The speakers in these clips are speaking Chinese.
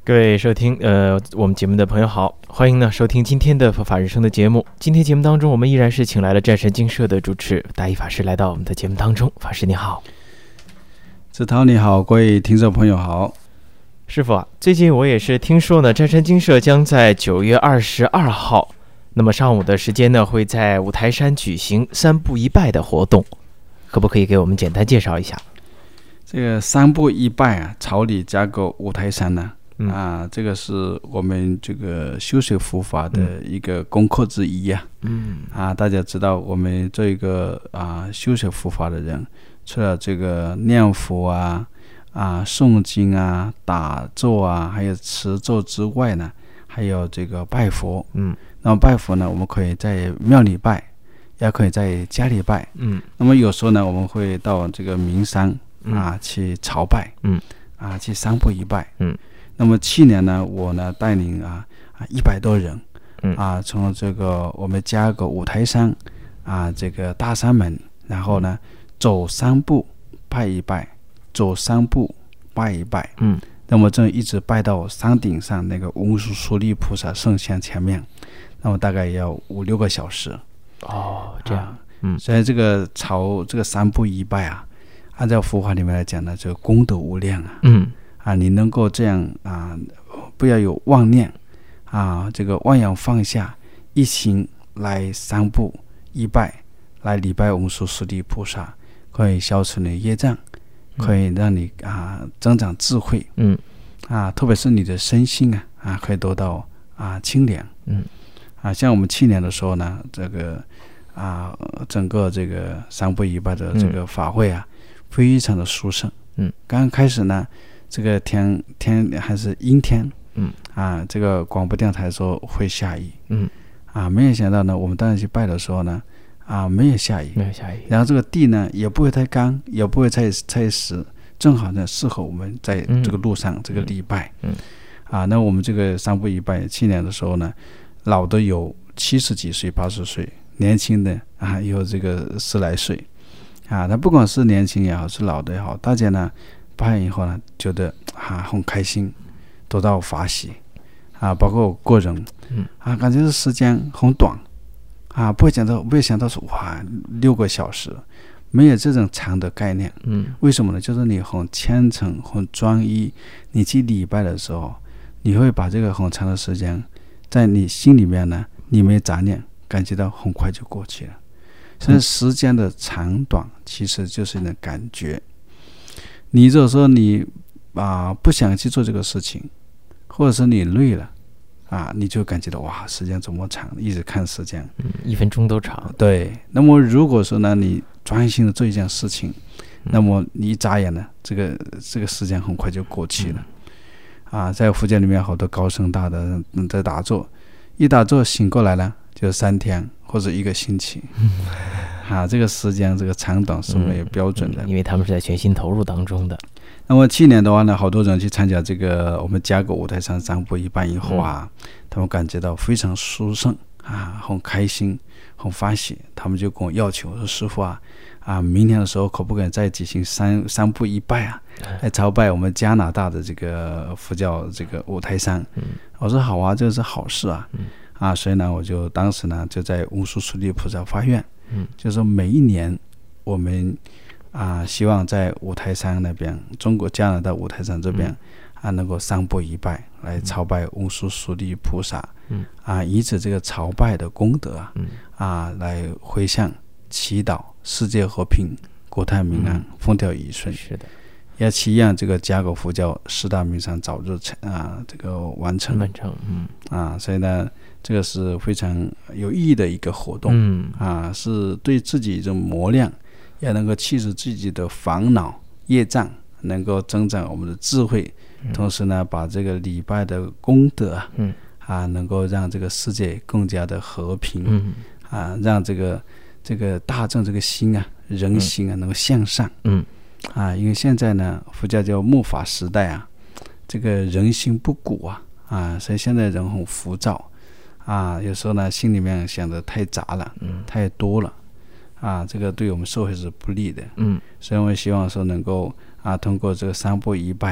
各位收听我们节目的朋友好，欢迎呢收听今天的佛法人生的节目。今天节目当中，我们依然是请来了战神精舍的主持大义法师来到我们的节目当中。法师你好。 子涛你好，各位听众朋友好。 师父啊，最近我也是听说呢，战神精舍将在9月22号，那么上午的时间呢，会在五台山举行三步一拜的活动，可不可以给我们简单介绍一下？ 这个三步一拜啊，朝礼加个五台山呢，这个是我们这个修学佛法的一个功课之一啊。大家知道我们这一个修学佛法的人，除了这个念佛诵经打坐还有持咒之外呢，还有这个拜佛。那么拜佛呢，我们可以在庙里拜，也可以在家里拜。那么有时候呢，我们会到这个名山去朝拜。去三步一拜。那么去年呢，我呢带领100多人从这个我们加个五台山这个大山门，然后呢走3步拜一拜，走3步拜一拜。那么这一直拜到山顶上那个文殊师利菩萨圣像前面，那么大概也要5-6个小时。 这样。 所以这个朝这个3步一拜按照佛法里面来讲呢，这个功德无量你能够这样不要有妄念这个妄想放下，一心来3步一拜，来礼拜文殊师利菩萨，可以消除你的业障，可以让你增长智慧。特别是你的身心可以得到清凉。像我们去年的时候呢，这个整个这个三步一拜的这个法会非常的殊胜。刚刚开始呢，这个天还是阴天。这个广播电台说会下雨。没有想到呢，我们当时去拜的时候呢，没有下雨。然后这个地呢也不会太干，也不会太湿，正好呢适合我们在这个路上这个礼拜。那我们这个三步一拜，去年的时候呢，老的有70几岁、80岁，年轻的有这个10来岁。那不管是年轻也好，是老的也好，大家呢拜以后呢，觉得很开心，得到法喜包括我个人感觉时间很短不会想到说6个小时，没有这种长的概念。为什么呢？就是你很虔诚、很专一，你去礼拜的时候，你会把这个很长的时间在你心里面呢，你没杂念，感觉到很快就过去了。所以时间的长短其实就是你的感觉。你如果说你不想去做这个事情，或者是你累了你就感觉到时间怎么长，一直看时间 1分钟都长。 对。那么如果说呢，你专心的做一件事情，那么你一眨眼呢，这个时间很快就过去了。在福建里面好多高僧大德在打坐，一打坐醒过来呢，就3天或者1个星期。这个时间这个长短是没有标准的。 因为他们是在全心投入当中的。 那么去年的话呢，好多人去参加这个我们加个五台山三步一拜以后他们感觉到非常殊胜很开心，很欢喜。他们就跟我要求说，师父明年的时候可不可以再举行三步一拜来朝拜我们加拿大的这个佛教这个五台山。我说好这是好事所以呢，我就当时呢就在文殊师利菩萨发愿，就是说每一年我们希望在五台山那边，中国加拿大五台山这边能够三步一拜来朝拜文殊师利菩萨。以此这个朝拜的功德来回向祈祷世界和平、国泰民安、风调雨顺。 是的。 也祈愿这个加国佛教4大名山早日这个完成。所以呢，这个是非常有意义的一个活动。是对自己一种磨练，也能够去除自己的烦恼业障，能够增长我们的智慧。同时呢，把这个礼拜的功德能够让这个世界更加的和平。让这个大众这个心人心能够向上。因为现在呢，佛教叫末法时代这个人心不古所以现在人很浮躁有时候呢心里面想的太杂了，太多了这个对我们社会是不利的。所以我希望说能够通过这个三步一拜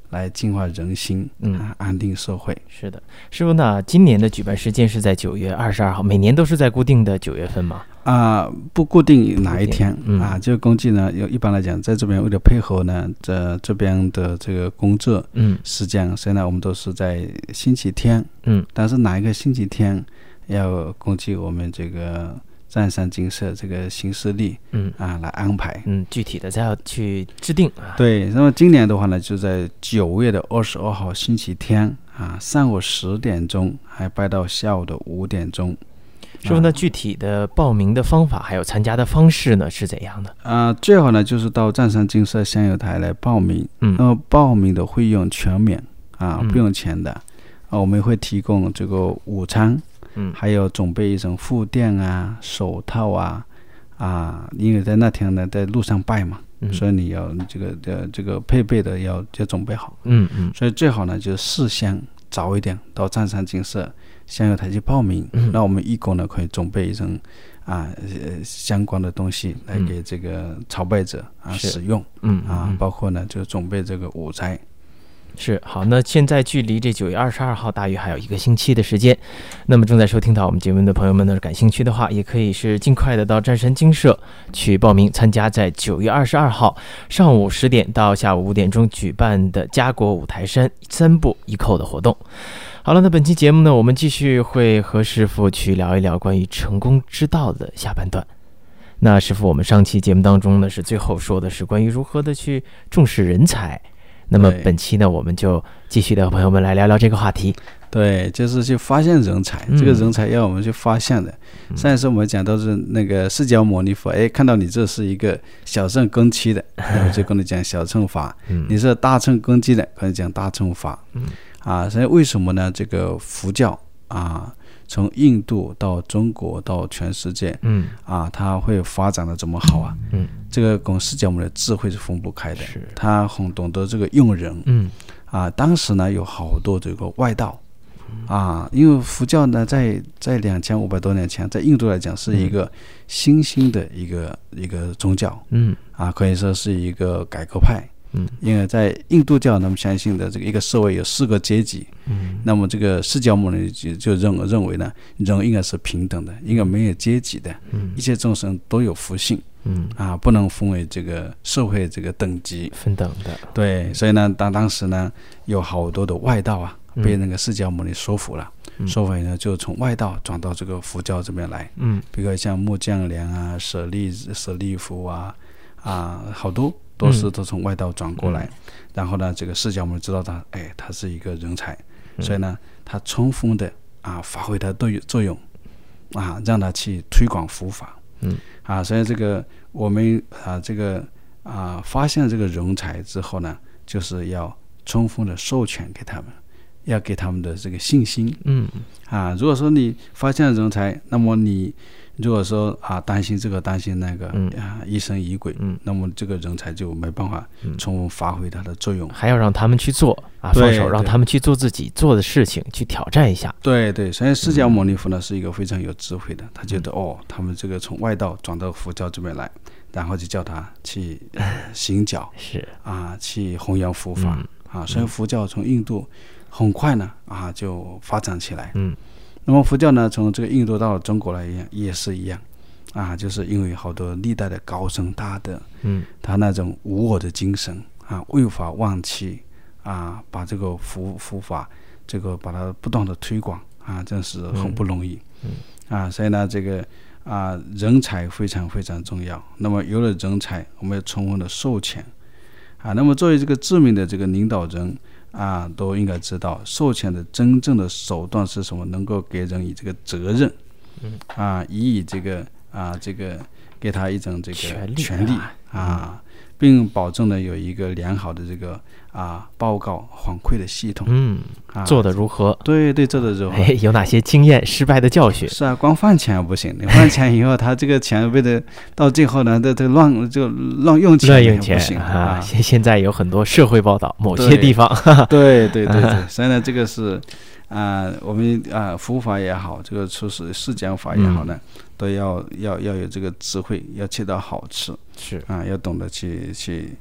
来净化人心，安定社会。 是的，师傅呢，今年的举办时间是在9月22号，每年都是在固定的9月份吗？ 不固定哪一天这个公祭呢，一般来讲，在这边为了配合呢，这边的这个工作时间，所以呢，我们都是在星期天，但是哪一个星期天要公祭我们这个湛山精舍这个行事历来安排， 具体的再要去制定对，那么今年的话呢，就在9月22号星期天上午10点钟，还拜到下午的5点钟。 师傅呢，具体的报名的方法还有参加的方式呢是怎样的？ 最好呢就是到湛山精舍香油台来报名。那么报名的费用全免不用钱的。我们会提供这个午餐，还有准备一种护垫手套因为在那天呢在路上拜嘛，所以你要这个配备的要准备好。所以最好呢就事先早一点到湛山精舍香油台去报名，那我们义工呢可以准备一种相关的东西来给这个朝拜者使用，包括呢就准备这个午斋。 是，好，那现在距离这9月22号大约还有1个星期的时间。那么正在收听到我们节目的朋友们呢，感兴趣的话，也可以是尽快的到湛山精舍去报名参加在9月22号上午10点到下午5点钟举办的家国五台山3步1叩的活动。好了，那本期节目呢，我们继续会和师傅去聊一聊关于成功之道的下半段。那师傅，我们上期节目当中呢，是最后说的是关于如何的去重视人才。那么本期呢，我们就继续的和朋友们来聊聊这个话题。 对，就是去发现人才，这个人才要我们去发现的。上一次我们讲到是那个释迦牟尼佛，看到你这是一个小乘根基的，我就跟你讲小乘法；你是大乘根基的，跟你讲大乘法。所以为什么呢？这个佛教从印度到中国到全世界，它会发展的这么好这个跟释迦牟尼的智慧是分不开的。他很懂得这个用人，当时呢有好多这个外道，因为佛教呢在2500多年前，在印度来讲是一个新兴的一个宗教，可以说是一个改革派。因为在印度教，他们相信的这个一个社会有4个阶级，那么这个释迦牟尼就认为呢，人应该是平等的，应该没有阶级的，一切众生都有福性，不能分为这个社会这个等级分等的。对， 所以呢，当时呢有好多的外道被那个释迦牟尼说服了，说服呢就从外道转到这个佛教这边来，比如像木匠良舍利弗好多都从外道转过来，然后呢，这个释迦牟尼知道他是一个人才，所以呢，他充分的发挥他的作用，让他去推广佛法，所以这个我们发现这个人才之后呢，就是要充分的授权给他们，要给他们的这个信心，如果说你发现人才，那么你如果说担心这个担心那个，疑神疑鬼，那么这个人才就没办法充分发挥他的作用， 还要让他们去做放手让他们去做自己做的事情，去挑战一下。 对，所以释迦牟尼佛呢是一个非常有智慧的，他觉得他们这个从外道转到佛教这边来，然后就叫他去行脚， 是去弘扬佛法，所以佛教从印度很快呢就发展起来。那么佛教呢，从这个印度到中国来也是一样，就是因为好多历代的高僧大德，他那种无我的精神未法忘弃把这个佛法这个把它不断的推广真是很不容易，所以呢这个人才非常非常重要。那么有了人才，我们要充分的授权那么作为这个知名的这个领导人都应该知道授权的真正的手段是什么，能够给人以这个责任，以这个给他一种这个权利并保证呢有一个良好的这个报告反馈的系统， 做得如何？ 对，做得如何？ 有哪些经验、失败的教训？ 是光放钱不行，你放钱以后，他这个钱为了到最后呢，这乱用钱也不行现在有很多社会报道，某些地方， 对，所以呢，这个是我们佛法也好，这个出世释讲法也好呢，都要有这个智慧，要切到好处， 是要懂得去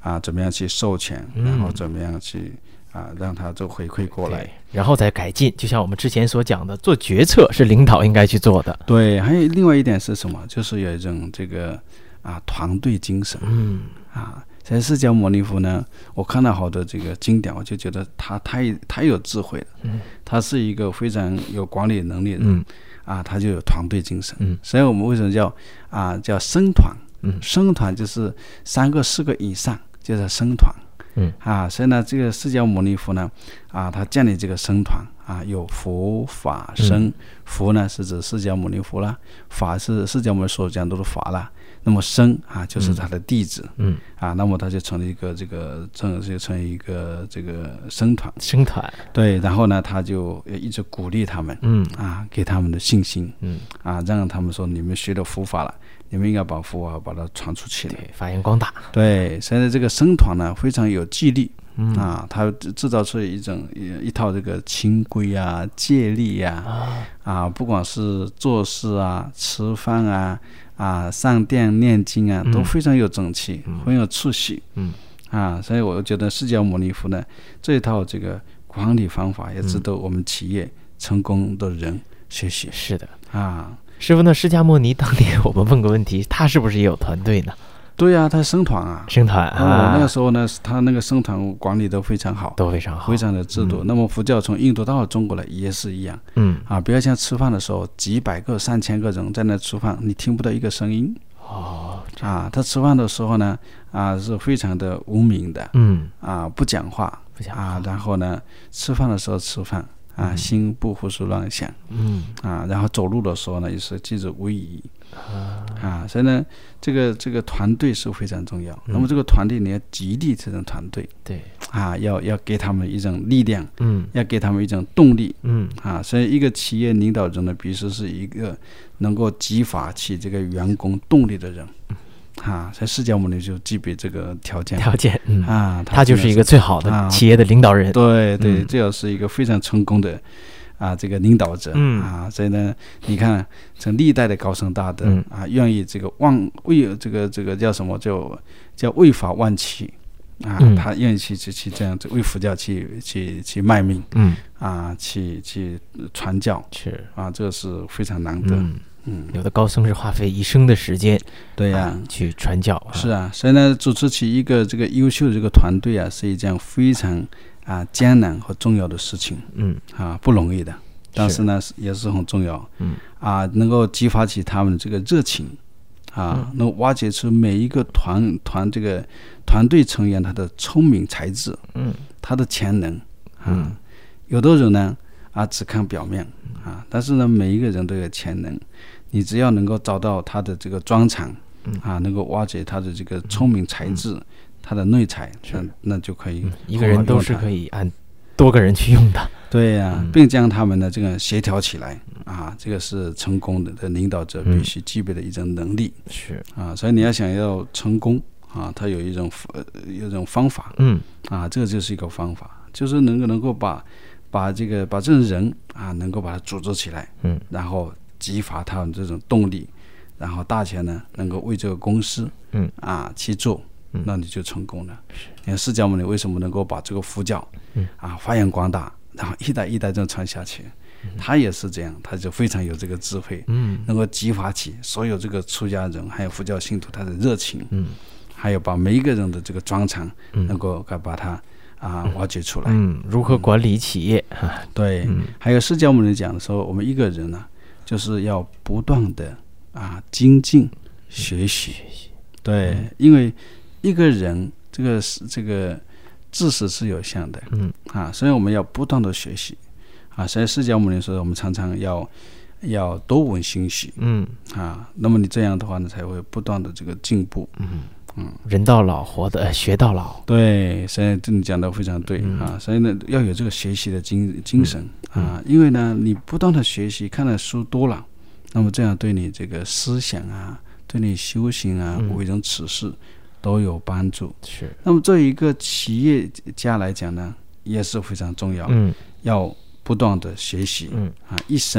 怎么样去授权，然后怎么样去让他就回馈过来， 然后再改进。就像我们之前所讲的，做决策是领导应该去做的。 对，还有另外一点是什么？就是有一种这个团队精神。在释迦牟尼佛呢，我看到好多这个经典，我就觉得他太有智慧了。他是一个非常有管理能力的人。他就有团队精神。所以我们为什么叫僧团？僧团就是3个4个以上，就是僧团。所以呢，这个释迦牟尼佛呢，他建立这个僧团有佛法僧。佛呢是指释迦牟尼佛啦，法是释迦牟尼所讲的法啦。那么僧就是他的弟子。那么他就成立一个成立一个这个僧团。对，然后呢，他就一直鼓励他们。给他们的信心。让他们说，你们学了佛法了，你们应该把佛法把它传出去了， 发扬光大。 对，现在这个僧团呢非常有纪律。他制造出一套这个清规戒律不管是做事吃饭上殿念经都非常有整齐，很有秩序。所以我觉得释迦牟尼佛呢这一套这个管理方法也值得我们企业成功的人学习。 是的师父呢，释迦牟尼当年我们问个问题，他是不是也有团队呢？ 对他僧团那个时候呢，他那个僧团管理都非常好，非常的制度。那么佛教从印度到中国来也是一样。不要像吃饭的时候，几百个、3000个人在那吃饭，你听不到一个声音。他吃饭的时候呢，是非常的无名的。不讲话然后呢，吃饭的时候吃饭。心不胡思乱想。然后走路的时候呢，也是记着位移。所以呢，这个团队是非常重要。那么这个团队你要激励这种团队。 对。 要给他们一种力量。要给他们一种动力。所以一个企业领导者呢，必须是一个能够激发起这个员工动力的人。所以释迦牟尼就具备这个条件。 他就是一个最好的企业的领导人。 对，这要是一个非常成功的这个领导者。所以呢，你看从历代的高僧大德愿意这个为这个叫什么叫为法忘妻他愿意去这样为佛教去卖命。去传教。这个是非常难得。 有的高僧是花费一生的时间， 对去传教。 是所以呢，组织起一个这个优秀的这个团队是一件非常艰难和重要的事情。不容易的，但是呢也是很重要。能够激发起他们的这个热情。能挖掘出每一个这个团队成员他的聪明才智。他的潜能。有的人呢只看表面但是呢每一个人都有潜能。你只要能够找到他的这个专长能够挖掘他的这个聪明才智，他的内才，那就可以一个人都是可以按多个人去用的。 对并将他们的这个协调起来这个是成功的领导者必须具备的一种能力。所以你要想要成功他有一种方法。这个就是一个方法，就是能够把这种人能够把它组织起来。然后激发他们这种动力，然后大家呢能够为这个公司去做，那你就成功了。你看释迦牟尼为什么能够把这个佛教发扬光大，然后一代一代这样传下去，他也是这样，他就非常有这个智慧。能够激发起所有这个出家人还有佛教信徒他的热情。还有把每一个人的这个专长能够把它挖掘出来。 如何管理企业。 对。还有释迦牟尼讲的时候，我们一个人呢就是要不断的精进学习。对。因为一个人这个知识是有限的。所以我们要不断的学习。所以释迦牟尼说我们常常要多闻心学。那么你这样的话呢才会不断的这个进步。 人到老学到老。 对，所以你讲的非常对。所以呢要有这个学习的精神。因为呢你不断的学习，看的书多了，那么这样对你这个思想对你修行为人处事都有帮助。那么对于一个企业家来讲呢也是非常重要。要不断的学习。一生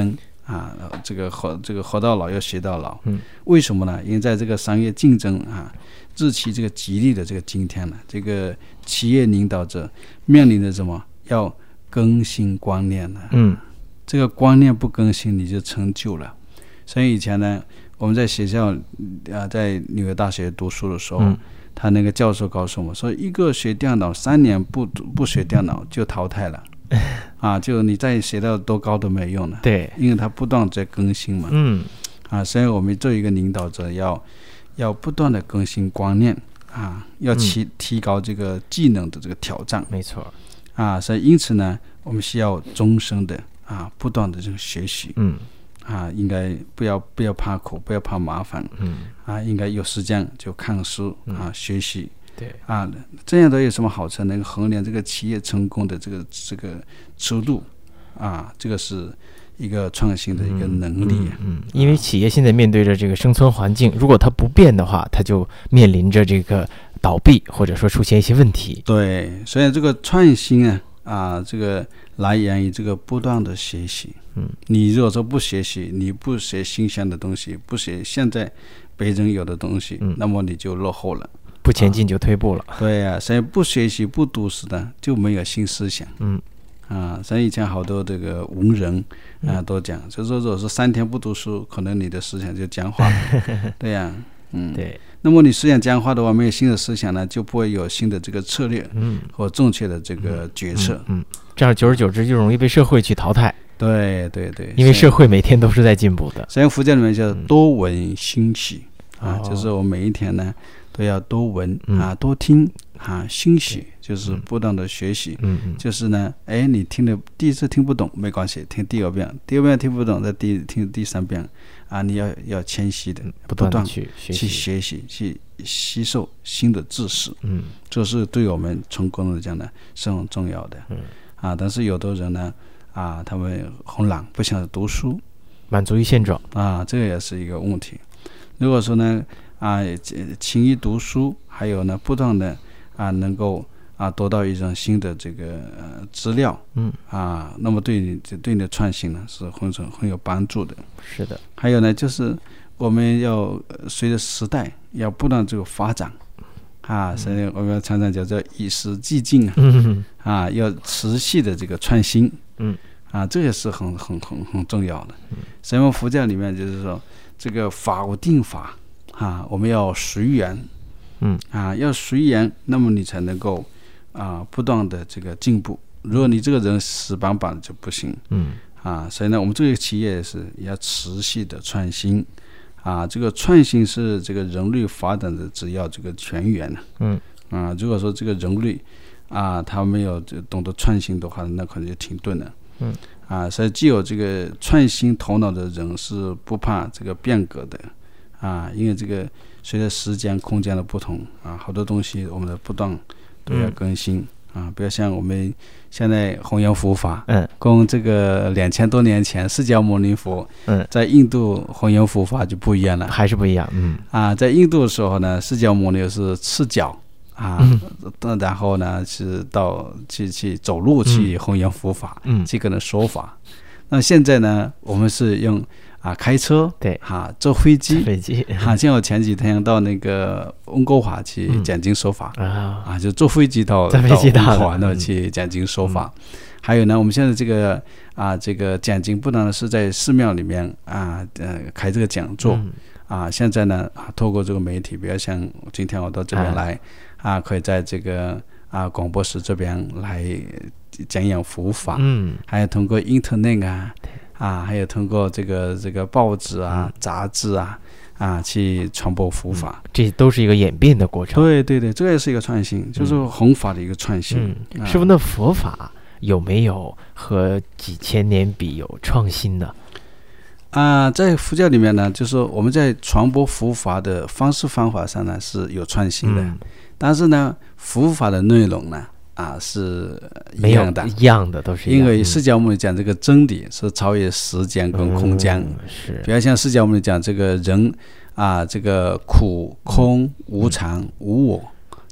啊，这个活到老要学到老。为什么呢？因为在这个商业竞争啊日趋这个激烈的这个今天呢，这个企业领导者面临着什么？要更新观念了。这个观念不更新，你就成就了。所以以前呢，我们在学校在纽约大学读书的时候，他那个教授告诉我们说，一个学电脑3年不学电脑就淘汰了。就你再学到多高都没用了。 对， 因为它不断在更新嘛。所以我们作为一个领导者要不断的更新观念要提高这个技能的这个挑战。 没错。 所以因此呢，我们需要终生的不断的这个学习。应该不要怕苦，不要怕麻烦。应该有时间就看书学习。 对这样的有什么好处？能衡量这个企业成功的这个尺度这个是一个创新的一个能力。 因为企业现在面对着这个生存环境，如果它不变的话，它就面临着这个倒闭，或者说出现一些问题。 对，所以这个创新这个来源于这个不断的学习。你如果说不学习，你不学新鲜的东西，不学现在别人有的东西，那么你就落后了。 不前进就退步了。 对所以不学习不读书的就没有新思想。所以以前好多这个文人都讲，就是说如果是3天不读书，可能你的思想就僵化了。对对。那么你思想僵化的话，没有新的思想呢，就不会有新的这个策略和正确的这个决策。 这样久而久之就容易被社会去淘汰。 对， 因为社会每天都是在进步的。 所以佛教里面叫多闻兴习就是我们每一天呢都要多闻多听兴习，就是不断的学习。就是呢你听了第一次听不懂没关系，听第二遍听不懂，再听第3遍你要谦虚的不断去学习，去吸收新的知识。这是对我们成功来讲呢是很重要的。但是有的人呢他们很懒，不想读书， 满足于现状这个也是一个问题。如果说呢勤于读书，还有呢不断的能够得到一种新的这个资料那么对你的创新呢是很有帮助的。 是的。 还有呢就是我们要随着时代要不断这个发展所以我们常常叫做与时俱进要持续的这个创新。这也是很重要的。所以我们佛教里面就是说，这个法无定法我们要随缘。要随缘，那么你才能够不断的这个进步。如果你这个人死板板就不行。所以呢，我们这个企业是要持续的创新这个创新是这个人类发展的只要这个泉源。如果说这个人类他没有懂得创新的话，那可能就停顿了。所以既有这个创新头脑的人是不怕这个变革的因为这个随着时间空间的不同好多东西我们的不断都要更新不要像我们现在弘扬佛法跟这个2000多年前释迦牟尼佛在印度弘扬佛法就不一样了。 还是不一样。 在印度的时候呢，释迦牟尼是赤脚然后呢是去走路去弘扬佛法去跟人说法。那现在呢我们是用开车对坐飞机像我前几天到那个温哥华去讲经说法就坐飞机到温哥华那去讲经说法。还有呢我们现在这个讲经不单是在寺庙里面开这个讲座现在呢透过这个媒体，比如像今天我到这边来可以在这个广播室这边来讲讲佛法还有通过 internet 还有通过这个报纸杂志去传播佛法。 这都是一个演变的过程。 对，这也是一个创新，就是弘法的一个创新。 师父，那佛法有没有和几千年比有创新呢？ 在佛教里面呢，就是说我们在传播佛法的方式方法上呢是有创新的，但是呢佛法的内容呢是一样的， 一样的都是一样的。 因为释迦牟尼讲这个真理是超越时间跟空间， 是比如像释迦牟尼讲这个人这个苦空无常无我，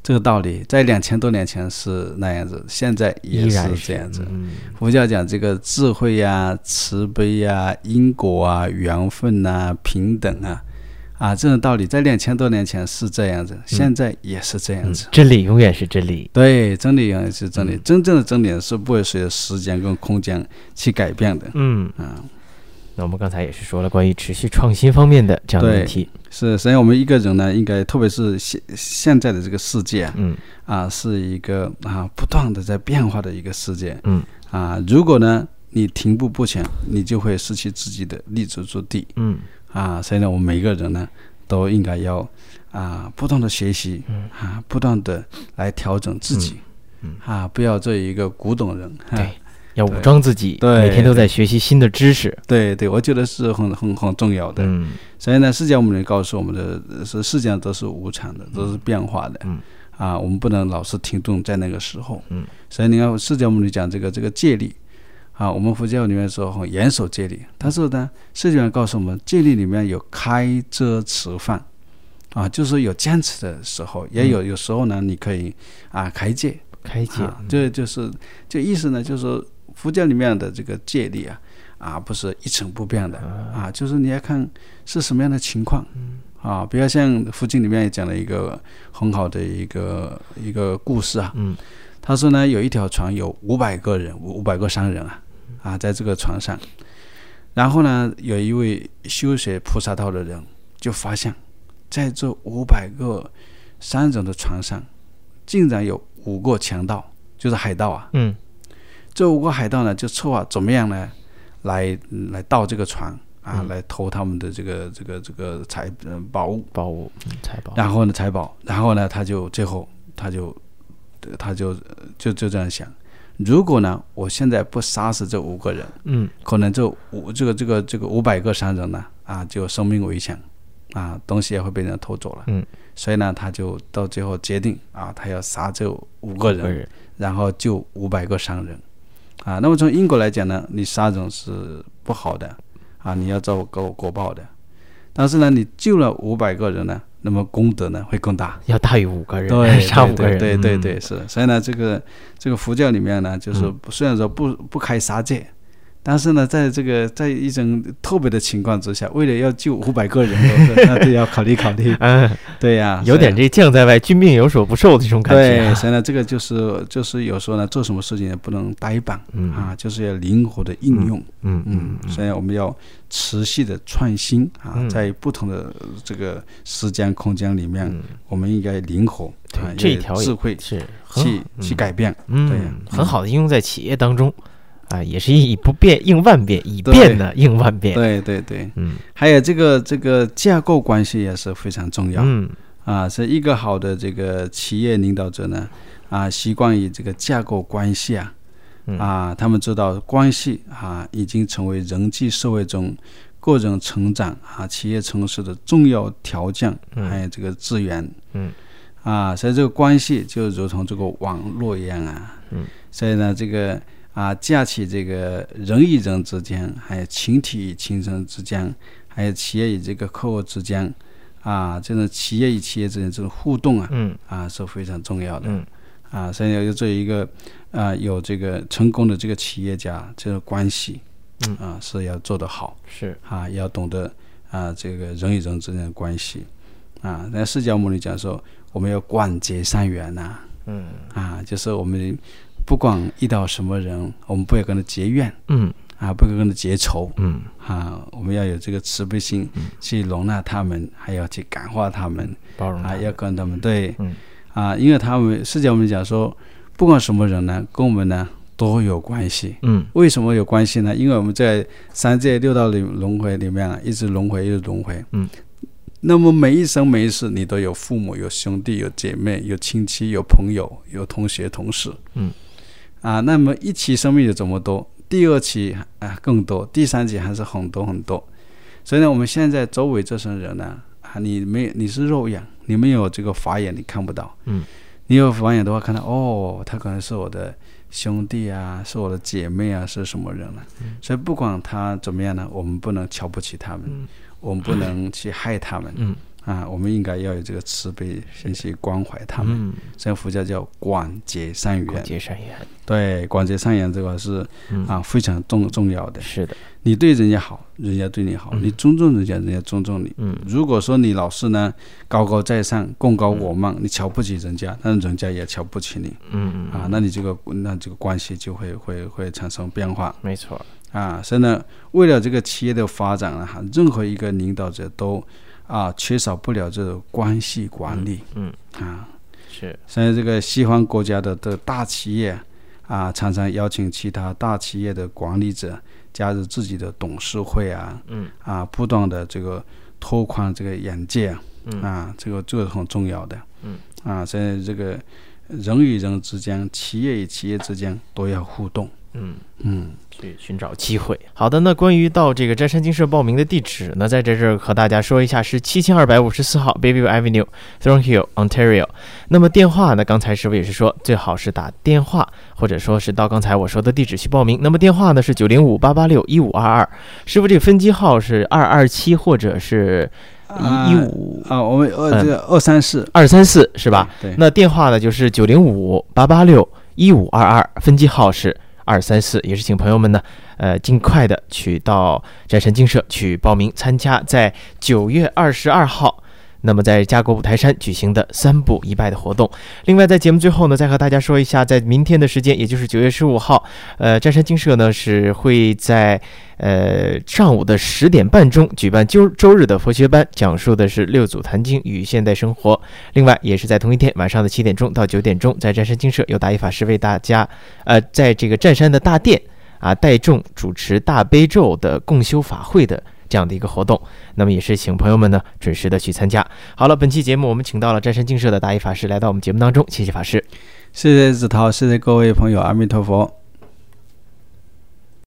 这个道理在2000多年前是那样子，现在也是这样子。佛教讲这个智慧啊、慈悲啊、因果啊、缘分啊、平等啊，这种道理在2000多年前是这样子，现在也是这样子。 真理永远是真理， 对，真理永远是真理。真正的真理是不会随着时间跟空间去改变的。 那我们刚才也是说了关于持续创新方面的这样的问题。 是，实际上我们一个人呢，应该特别是现在的这个世界是一个不断的在变化的一个世界。如果呢你停步不前，你就会失去自己的立足之地。所以呢，我们每个人呢都应该要不断的学习不断的来调整自己不要做一个古董人。 对。要武装自己，每天都在学习新的知识。 对，我觉得是很重要的。所以呢，释迦牟尼告诉我们的是，世界上都是无常的，都是变化的。我们不能老是停顿在那个时候。所以你看，释迦牟尼讲这个戒律我们佛教里面说很严守戒律，但是呢，释迦牟尼告诉我们，戒律里面有开遮持放就是有坚持的时候，也有时候呢，你可以开戒。就意思呢，就是说佛教里面的这个戒律不是一成不变的就是你要看是什么样的情况比如像佛经里面也讲了一个很好的一个故事他说呢，有一条船有500个人，500个商人在这个船上，然后呢，有一位修学菩萨道的人就发现，在这500个商人的船上，竟然有5个强盗，就是海盗这5个海盗呢，就策划怎么样呢，来盗这个船来偷他们的这个宝物，然后呢财宝，然后呢他就最后他就这样想，如果呢我现在不杀死这5个人，可能这500个商人呢就生命危险东西也会被人偷走了。所以呢，他就到最后决定他要杀这5个人，然后救500个商人那么从因果来讲呢，你杀人是不好的你要遭果报的。但是呢，你救了500个人呢，那么功德呢会更大， 要大于5个人，杀5个人。 对，是。所以呢，这个佛教里面呢，就是虽然说不开杀戒。但是呢，在一种特别的情况之下，为了要救500个人，那就要考虑。对呀， 有点这将在外，军命有所不受的这种感觉。 对，所以呢，这个就是有时候呢，做什么事情也不能呆板就是要灵活的应用。所以我们要持续的创新在不同的这个时间空间里面，我们应该灵活这一条智慧是去改变。对， 很好的应用在企业当中。也是以不变应万变，以变呢应万变。 对，还有这个架构关系也是非常重要。是一个好的这个企业领导者呢习惯于这个架构关系他们知道关系已经成为人际社会中个人成长企业成熟的重要条件，还有这个资源。所以这个关系就如同这个网络一样所以呢，这个架起这个人与人之间，还有群体与群体之间，还有企业与这个客户之间这种企业与企业之间这种互动是非常重要的所以要做一个有这个成功的这个企业家，这个关系是要做得好， 是要懂得这个人与人之间的关系那释迦牟尼讲说，我们要广结善缘就是我们不管遇到什么人，我们不要跟他结怨不要跟他结仇我们要有这个慈悲心去容纳他们，还要去感化他们， 包容他们要跟他们对因为他们释迦牟尼讲说，不管什么人呢，跟我们呢都有关系为什么有关系呢？因为我们在三界六道轮回里面一直轮回那么每一生每一世，你都有父母，有兄弟，有姐妹，有亲戚，有朋友，有同学同事那么一期生命有这么多，第二期更多，第三期还是很多很多。所以呢，我们现在周围这些人呢你是肉眼，你没有这个法眼，你看不到你有法眼的话，看到他可能是我的兄弟是我的姐妹是什么人所以不管他怎么样呢，我们不能瞧不起他们我们不能去害他们我们应该要有这个慈悲心去关怀他们。所以佛教叫广结善缘。对，广结善缘这个是非常重要的。 是的， 你对人家好，人家对你好；你尊重人家，人家尊重你。如果说你老是呢高高在上、贡高我慢，你瞧不起人家，那人家也瞧不起你。那你这个关系就会产生变化。 没错。 所以呢，为了这个企业的发展呢，任何一个领导者都缺少不了这种关系管理。 是。 所以这个西方国家的大企业常常邀请其他大企业的管理者加入自己的董事会不断的这个拓宽这个眼界这个很重要的。所以这个人与人之间、企业与企业之间都要互动。 去寻找机会。好的，那关于到这个摘山精舍报名的地址呢，在这儿和大家说一下，是7254号 Bayview Avenue, Thornhill, Ontario。那么电话呢，刚才师傅也是说，最好是打电话，或者说是到刚才我说的地址去报名。那么电话呢是905-886-1522，师傅这个分机号是227或者是15 我们这个 234是吧？ 对。 那电话呢就是905-886-1522，分机号是234，也是请朋友们呢，尽快的去到摘山精舍去报名参加在9月22号，那么在加国五台山举行的3步1拜的活动。另外在节目最后呢，再和大家说一下，在明天的时间，也就是9月15号，摘山精舍呢是会在上午的10点半钟举办周日的佛学班，讲述的是六祖坛经与现代生活。另外也是在同一天晚上的7点钟到9点钟，在摘山精舍由大一法师为大家在这个占山的大殿带众主持大悲咒的共修法会的这样的一个活动，那么也是请朋友们呢准时的去参加。好了，本期节目我们请到了摘山精舍的大一法师来到我们节目当中，谢谢法师。 谢谢子涛，谢谢各位朋友，阿弥陀佛。